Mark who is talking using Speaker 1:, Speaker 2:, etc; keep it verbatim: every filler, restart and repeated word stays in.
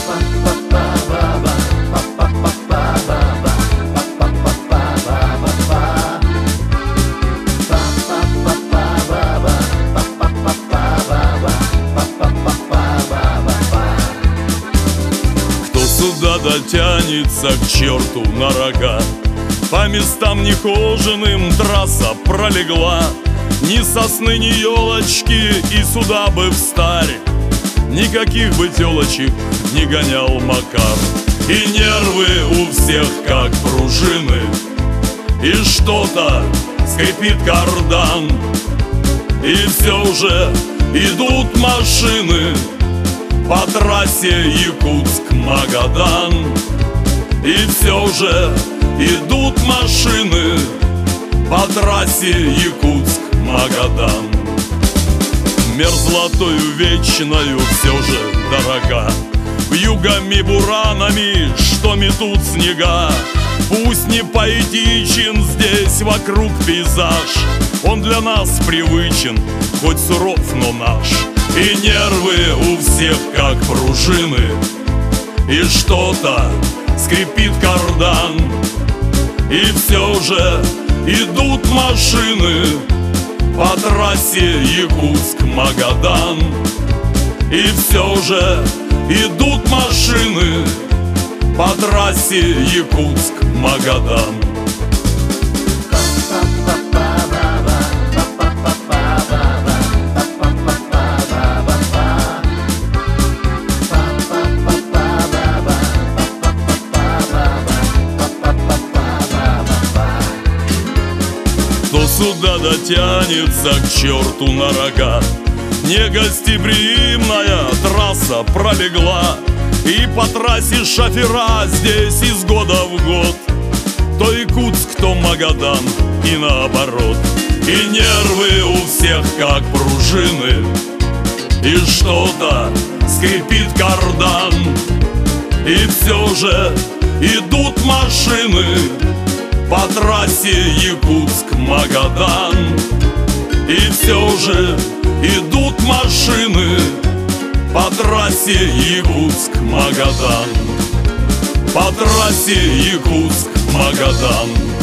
Speaker 1: Сюда дотянется к черту на рога. По местам нехоженым трасса пролегла. Ни сосны, ни елочки, и сюда бы встарь никаких бы телочек не гонял Макар. И нервы у всех как пружины, и что-то скрипит кардан. И все уже идут машины по трассе Якутск-Магадан. И все же идут машины по трассе Якутск-Магадан. Мерзлотою вечною все же дорога, вьюгами, буранами, что метут снега. Пусть не поэтичен здесь вокруг пейзаж, он для нас привычен, хоть суров, но наш. И нервы у всех как пружины, и что-то скрипит кардан. И все же идут машины по трассе Якутск-Магадан. И все же идут машины по трассе Якутск-Магадан. Кто сюда дотянется к черту на рога. Негостеприимная трасса пролегла, и по трассе шофера здесь из года в год то Якутск, то Магадан и наоборот. И нервы у всех как пружины, и что-то скрипит кардан. И все же идут машины по трассе Якутск-Магадан. И все же идут машины по трассе Якутск-Магадан. По трассе Якутск-Магадан.